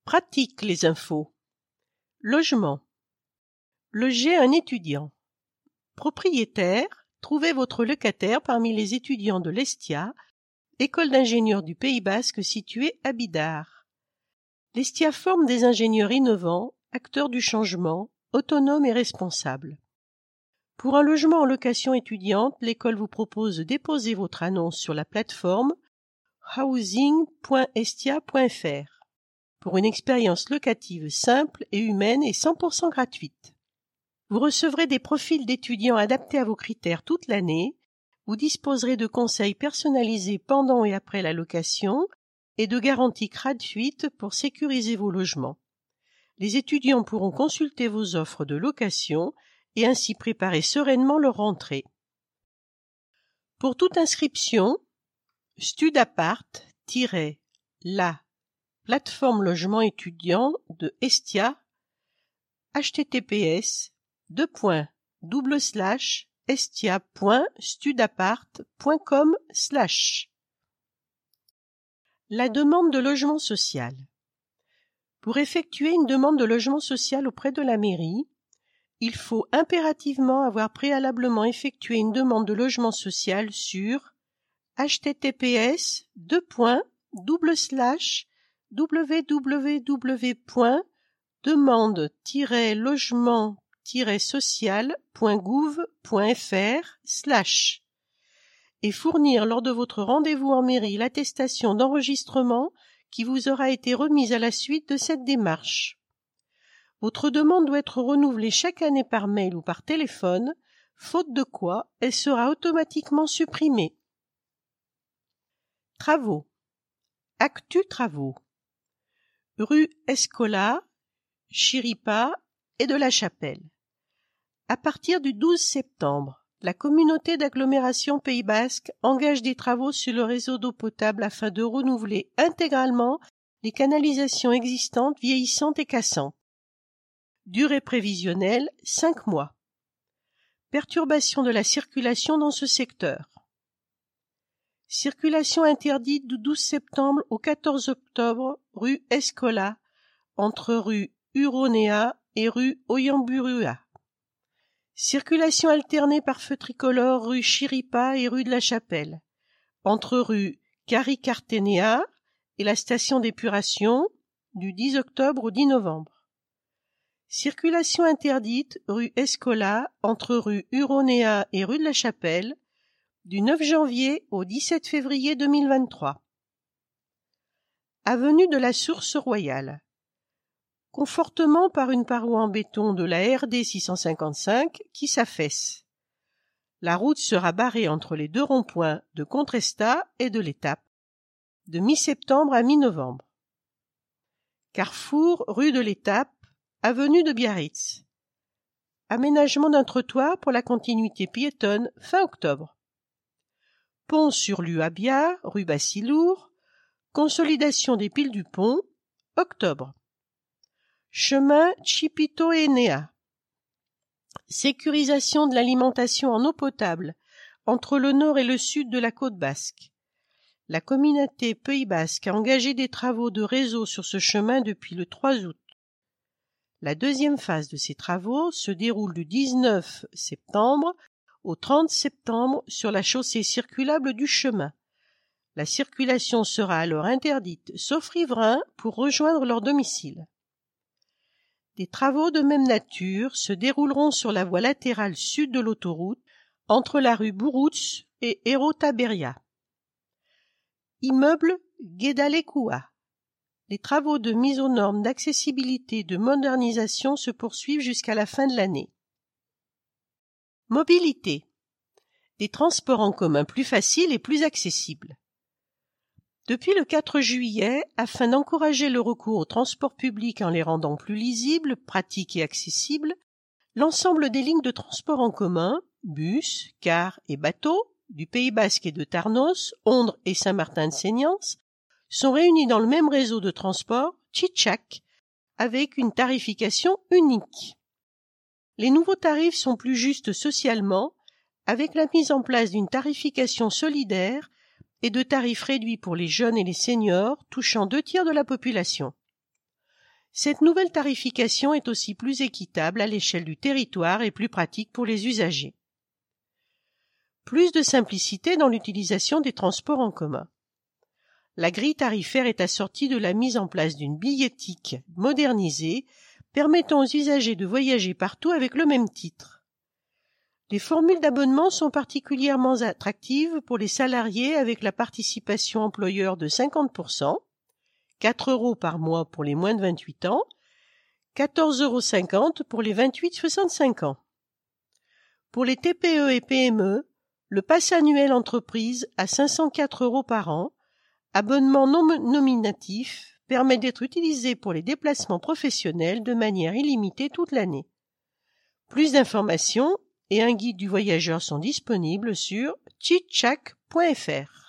Pratique les infos. Logement. Logez un étudiant. Propriétaire, trouvez votre locataire parmi les étudiants de l'ESTIA, école d'ingénieurs du Pays Basque située à Bidart. L'ESTIA forme des ingénieurs innovants, acteurs du changement, autonomes et responsables. Pour un logement en location étudiante, l'école vous propose de déposer votre annonce sur la plateforme housing.estia.fr pour une expérience locative simple et humaine et 100% gratuite. Vous recevrez des profils d'étudiants adaptés à vos critères toute l'année, vous disposerez de conseils personnalisés pendant et après la location et de garanties gratuites pour sécuriser vos logements. Les étudiants pourront consulter vos offres de location et ainsi préparer sereinement leur rentrée. Pour toute inscription, Studapart-la plateforme logement étudiant de Estia, https://estia.studapart.com/ La demande de logement social. Pour effectuer une demande de logement social auprès de la mairie, il faut impérativement avoir préalablement effectué une demande de logement social sur www.demande-logement-social.gouv.fr/ et fournir lors de votre rendez-vous en mairie l'attestation d'enregistrement qui vous aura été remise à la suite de cette démarche. Votre demande doit être renouvelée chaque année par mail ou par téléphone, faute de quoi elle sera automatiquement supprimée. Travaux. Actu Travaux. Rue Escola, Chiripa et de la Chapelle. À partir du 12 septembre, la communauté d'agglomération Pays Basque engage des travaux sur le réseau d'eau potable afin de renouveler intégralement les canalisations existantes vieillissantes et cassantes. Durée prévisionnelle 5 mois. Perturbation de la circulation dans ce secteur. Circulation interdite du 12 septembre au 14 octobre rue Escola, entre rue Huronéa et rue Oyamburua. Circulation alternée par feu tricolore rue Chiripa et rue de la Chapelle, entre rue Caricarténéa et la station d'épuration du 10 octobre au 10 novembre. Circulation interdite rue Escola, entre rue Huronéa et rue de la Chapelle, du 9 janvier au 17 février 2023. Avenue de la Source Royale. Confortement par une paroi en béton de la RD 655 qui s'affaisse. La route sera barrée entre les deux ronds-points de Contrestat et de l'Étape, de mi-septembre à mi-novembre. Carrefour rue de l'Étape, avenue de Biarritz. Aménagement d'un trottoir pour la continuité piétonne fin octobre. Pont sur l'Uabia, rue Bassilour, consolidation des piles du pont, octobre. Chemin Chipito-Enea. Sécurisation de l'alimentation en eau potable entre le nord et le sud de la côte basque. La communauté Pays Basque a engagé des travaux de réseau sur ce chemin depuis le 3 août. La deuxième phase de ces travaux se déroule du 19 septembre au 30 septembre sur la chaussée circulable du chemin. La circulation sera alors interdite, sauf riverains, pour rejoindre leur domicile. Des travaux de même nature se dérouleront sur la voie latérale sud de l'autoroute, entre la rue Bouroutz et Hérault-Taberia. Immeuble Guédalekua. Les travaux de mise aux normes d'accessibilité et de modernisation se poursuivent jusqu'à la fin de l'année. Mobilité. Des transports en commun plus faciles et plus accessibles. Depuis le 4 juillet, afin d'encourager le recours aux transports publics en les rendant plus lisibles, pratiques et accessibles, l'ensemble des lignes de transport en commun, bus, cars et bateaux, du Pays Basque et de Tarnos, Ondres et Saint-Martin-de-Seignances, sont réunis dans le même réseau de transport, Tchitchak, avec une tarification unique. Les nouveaux tarifs sont plus justes socialement, avec la mise en place d'une tarification solidaire et de tarifs réduits pour les jeunes et les seniors, touchant 2/3 de la population. Cette nouvelle tarification est aussi plus équitable à l'échelle du territoire et plus pratique pour les usagers. Plus de simplicité dans l'utilisation des transports en commun. La grille tarifaire est assortie de la mise en place d'une billettique modernisée permettant aux usagers de voyager partout avec le même titre. Les formules d'abonnement sont particulièrement attractives pour les salariés avec la participation employeur de 50%, 4 € par mois pour les moins de 28 ans, 14,50 € pour les 28-65 ans. Pour les TPE et PME, le pass annuel entreprise à 504 € par an, abonnement non nominatif, permet d'être utilisé pour les déplacements professionnels de manière illimitée toute l'année. Plus d'informations et un guide du voyageur sont disponibles sur chitchack.fr.